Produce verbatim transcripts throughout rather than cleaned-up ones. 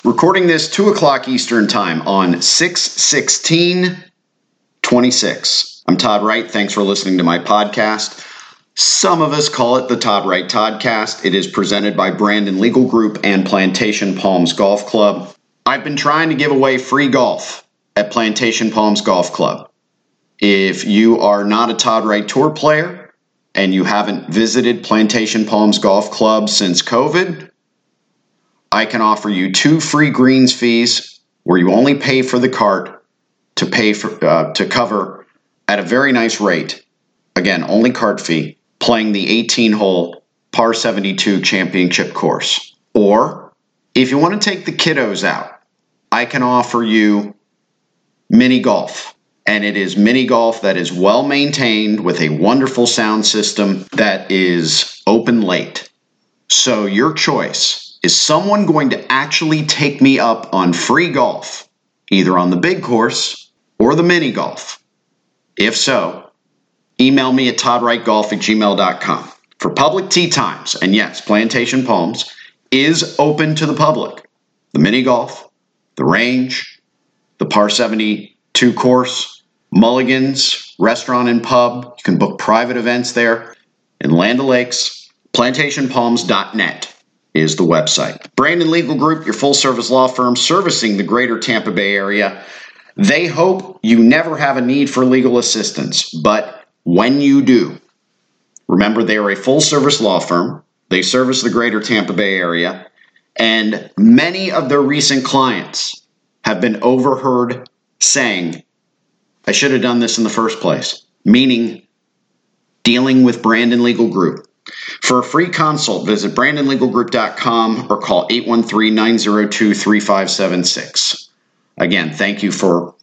Recording this two o'clock Eastern Time on six sixteen twenty-six. I'm Todd Wright. Thanks for listening to my podcast. Some of us call it the Todd Wright Toddcast. It is presented by Brandon Legal Group and Plantation Palms Golf Club. I've been trying to give away free golf at Plantation Palms Golf Club. If you are not a Todd Wright Tour player and you haven't visited Plantation Palms Golf Club since COVID, I can offer you two free greens fees where you only pay for the cart to pay for uh, to cover at a very nice rate. Again, only cart fee, playing the eighteen-hole par seventy-two championship course. Or if you want to take the kiddos out, I can offer you mini golf. And it is mini golf that is well maintained with a wonderful sound system that is open late. So your choice. Is someone going to actually take me up on free golf, either on the big course or the mini golf? If so, email me at todd wright golf at gmail dot com. For public tee times, and yes, Plantation Palms is open to the public. The mini golf, the range, the par seventy-two course, Mulligan's, restaurant and pub. You can book private events there in Land O'Lakes, plantation palms dot net. Is the website. Brandon Legal Group, your full-service law firm servicing the greater Tampa Bay area. They hope you never have a need for legal assistance, but when you do, remember they are a full-service law firm. They service the greater Tampa Bay area, and many of their recent clients have been overheard saying, I should have done this in the first place, meaning dealing with Brandon Legal Group. For a free consult, visit brandon legal group dot com or call eight one three, nine zero two, three five seven six. Again, thank you for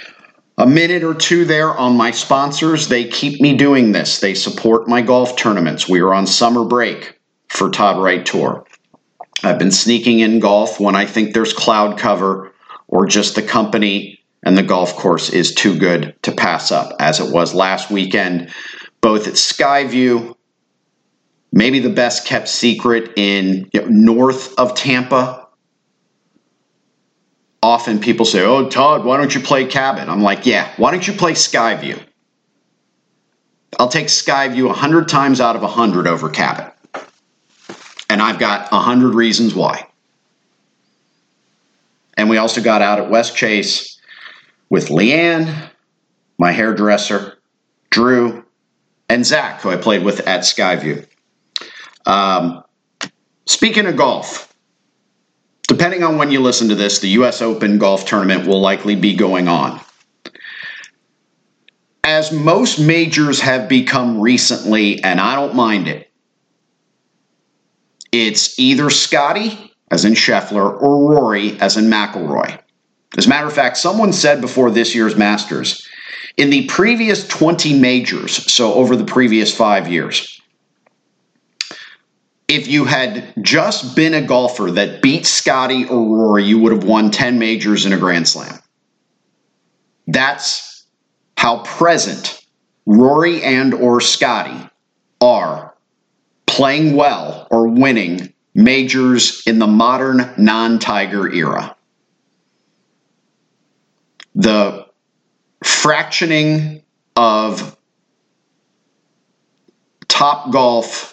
a minute or two there on my sponsors. They keep me doing this. They support my golf tournaments. We are on summer break for Todd Wright Tour. I've been sneaking in golf when I think there's cloud cover or just the company and the golf course is too good to pass up, as it was last weekend, both at Skyview, maybe the best kept secret in you know, north of Tampa. Often people say, oh, Todd, why don't you play Cabot? I'm like, yeah, why don't you play Skyview? I'll take Skyview one hundred times out of one hundred over Cabot. And I've got one hundred reasons why. And we also got out at West Chase with Leanne, my hairdresser, Drew, and Zach, who I played with at Skyview. Um, speaking of golf, depending on when you listen to this, the U S Open golf tournament will likely be going on. As most majors have become recently, and I don't mind it, it's either Scotty, as in Scheffler, or Rory, as in McIlroy. As a matter of fact, someone said before this year's Masters, in the previous twenty majors, so over the previous five years, if you had just been a golfer that beat Scotty or Rory, you would have won ten majors in a Grand Slam. That's how present Rory and or Scotty are playing well or winning majors in the modern non-Tiger era. The fractioning of Top Golf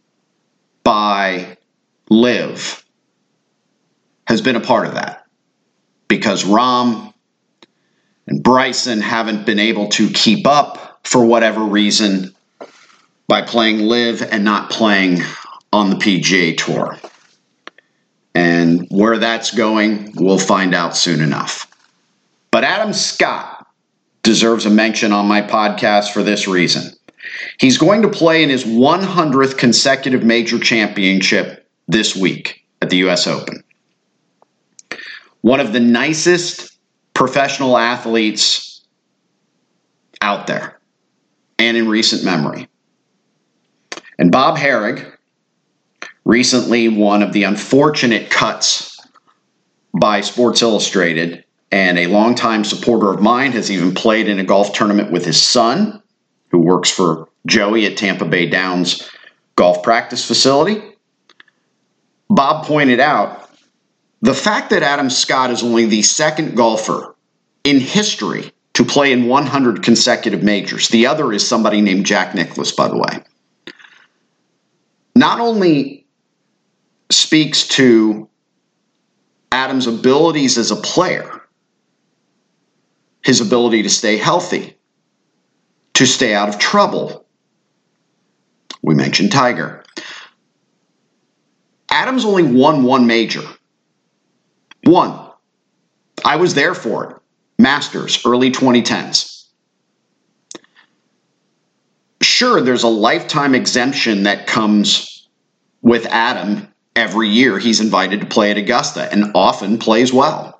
by Liv has been a part of that because Rahm and Bryson haven't been able to keep up for whatever reason by playing Liv and not playing on the P G A Tour. And where that's going, we'll find out soon enough. But Adam Scott deserves a mention on my podcast for this reason. He's going to play in his one hundredth consecutive major championship this week at the U S Open. One of the nicest professional athletes out there and in recent memory. And Bob Harig, recently one of the unfortunate cuts by Sports Illustrated, and a longtime supporter of mine, has even played in a golf tournament with his son, who works for Joey at Tampa Bay Downs golf practice facility. Bob pointed out The fact that Adam Scott is only the second golfer in history to play in one hundred consecutive majors, the other is somebody named Jack Nicklaus, by the way, not only speaks to Adam's abilities as a player, his ability to stay healthy, to stay out of trouble. We mentioned Tiger. Adam's only won one major. One. I was there for it. Masters, early twenty tens. Sure, there's a lifetime exemption that comes with Adam. Every year he's invited to play at Augusta and often plays well.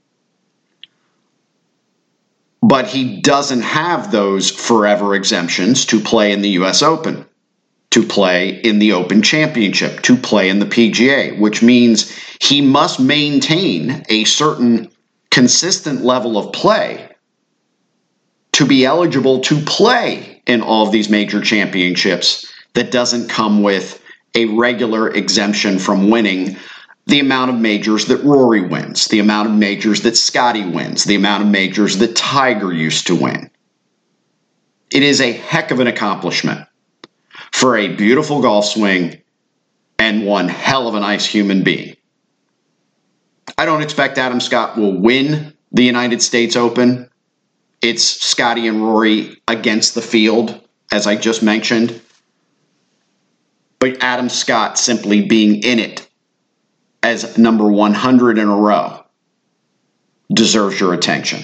But he doesn't have those forever exemptions to play in the U S Open, to play in the Open Championship, to play in the P G A, which means he must maintain a certain consistent level of play to be eligible to play in all of these major championships that doesn't come with a regular exemption from winning the amount of majors that Rory wins, the amount of majors that Scotty wins, the amount of majors that Tiger used to win. It is a heck of an accomplishment for a beautiful golf swing and one hell of a nice human being. I don't expect Adam Scott will win the United States Open. It's Scotty and Rory against the field, as I just mentioned. But Adam Scott simply being in it as number one hundred in a row deserves your attention.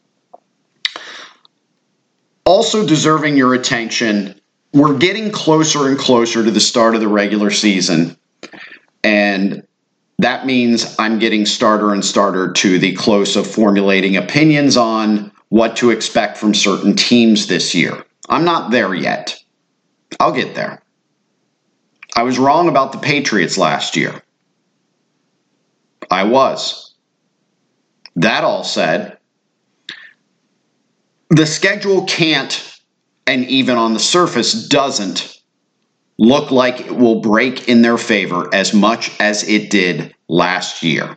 Also deserving your attention, we're getting closer and closer to the start of the regular season, and that means I'm getting starter and starter to the close of formulating opinions on what to expect from certain teams this year. I'm not there yet. I'll get there. I was wrong about the Patriots last year. I was. That all said, the schedule can't, and even on the surface doesn't, look like it will break in their favor as much as it did last year.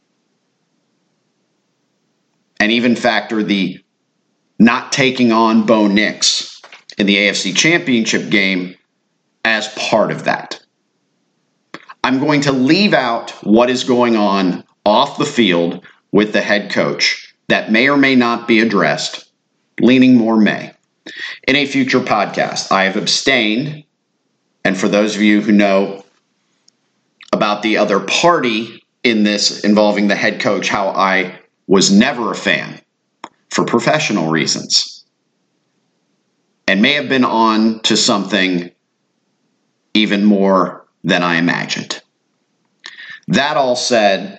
And even factor the not taking on Bo Nix in the A F C Championship game as part of that. I'm going to leave out what is going on off the field with the head coach that may or may not be addressed, leaning more may, in a future podcast. I have abstained, and for those of you who know about the other party in this involving the head coach, how I was never a fan for professional reasons and may have been on to something even more than I imagined. That all said,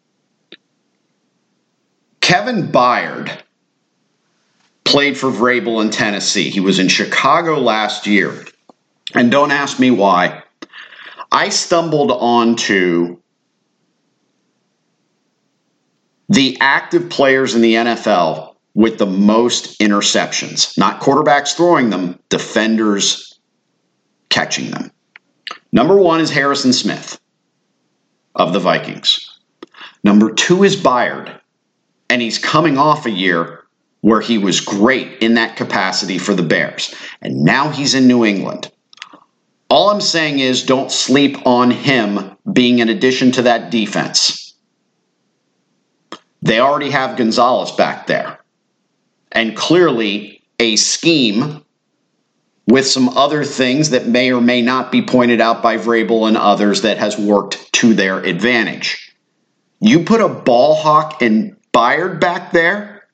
Kevin Byard played for Vrabel in Tennessee. He was in Chicago last year. And don't ask me why. I stumbled onto the active players in the N F L with the most interceptions. Not quarterbacks throwing them, defenders catching them. Number one is Harrison Smith of the Vikings. Number two is Byard, and he's coming off a year where he was great in that capacity for the Bears, and now he's in New England. All I'm saying is don't sleep on him being an addition to that defense. They already have Gonzalez back there, and clearly a scheme with some other things that may or may not be pointed out by Vrabel and others that has worked to their advantage. You put a ball hawk and Byard back there,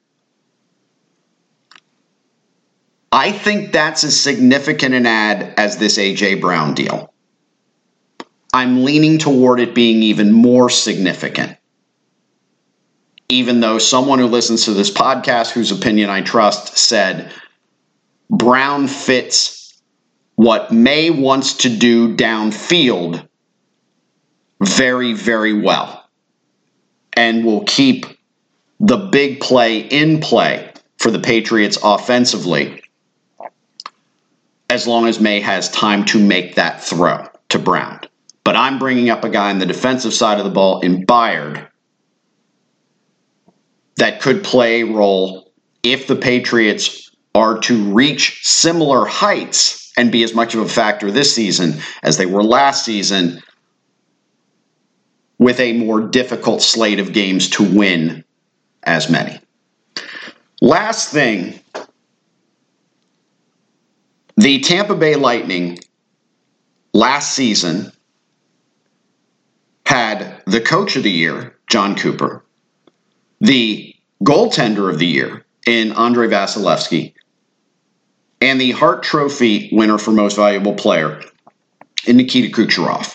I think that's as significant an ad as this A J Brown deal. I'm leaning toward it being even more significant. Even though someone who listens to this podcast, whose opinion I trust, said Brown fits what May wants to do downfield very, very well and will keep the big play in play for the Patriots offensively as long as May has time to make that throw to Brown. But I'm bringing up a guy on the defensive side of the ball in Byard that could play a role if the Patriots are to reach similar heights and be as much of a factor this season as they were last season, with a more difficult slate of games to win as many. Last thing, the Tampa Bay Lightning last season had the coach of the year, John Cooper, the goaltender of the year in Andrei Vasilevsky, and the Hart Trophy winner for most valuable player in Nikita Kucherov.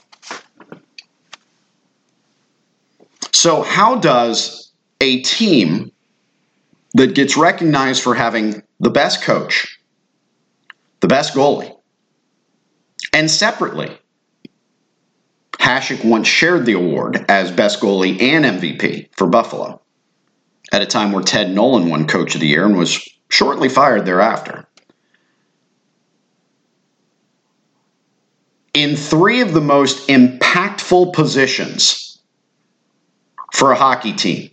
So how does a team that gets recognized for having the best coach, the best goalie, and separately, Hasek once shared the award as best goalie and M V P for Buffalo at a time where Ted Nolan won Coach of the Year and was shortly fired thereafter. In three of the most impactful positions for a hockey team,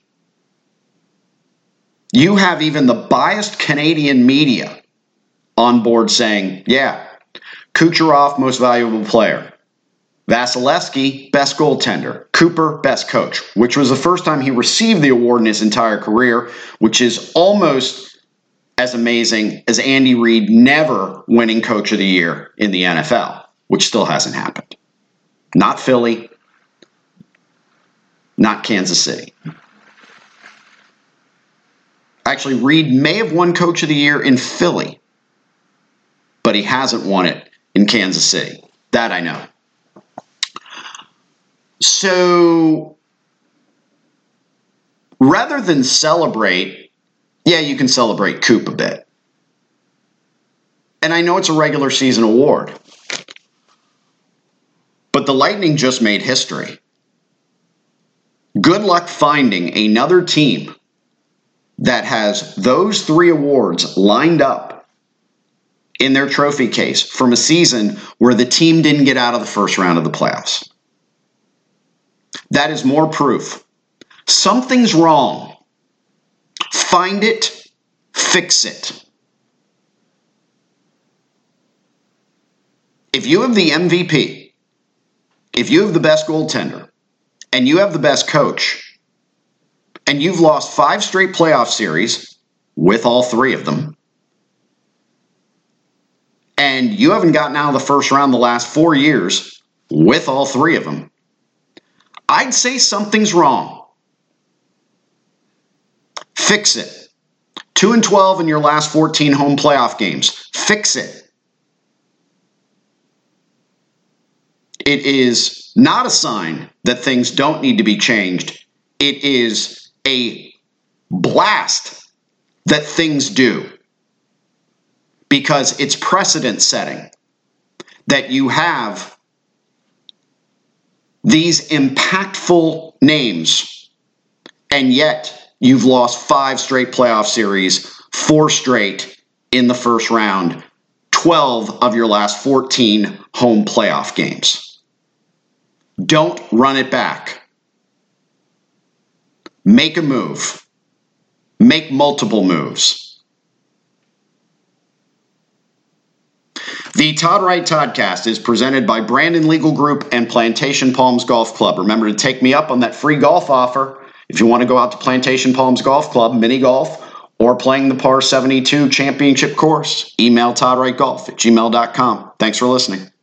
you have even the biased Canadian media on board saying, yeah, Kucherov, most valuable player. Vasilevsky, best goaltender. Cooper, best coach, which was the first time he received the award in his entire career, which is almost as amazing as Andy Reid never winning Coach of the Year in the N F L, which still hasn't happened. Not Philly, not Kansas City. Actually, Reid may have won Coach of the Year in Philly, but he hasn't won it in Kansas City. That I know. So, rather than celebrate, yeah, you can celebrate Coop a bit. And I know it's a regular season award. But the Lightning just made history. Good luck finding another team that has those three awards lined up in their trophy case from a season where the team didn't get out of the first round of the playoffs. That is more proof. Something's wrong. Find it, fix it. If you have the M V P, if you have the best goaltender, and you have the best coach, and you've lost five straight playoff series with all three of them, and you haven't gotten out of the first round the last four years with all three of them, I'd say something's wrong. Fix it. two and twelve in your last fourteen home playoff games. Fix it. It is not a sign that things don't need to be changed. It is a blast that things do. Because it's precedent setting that you have these impactful names, and yet you've lost five straight playoff series, four straight in the first round, twelve of your last fourteen home playoff games. Don't run it back. Make a move. Make multiple moves. The Todd Wright Toddcast is presented by Brandon Legal Group and Plantation Palms Golf Club. Remember to take me up on that free golf offer if you want to go out to Plantation Palms Golf Club, mini golf, or playing the Par seventy-two championship course. Email todd wright golf at gmail dot com. Thanks for listening.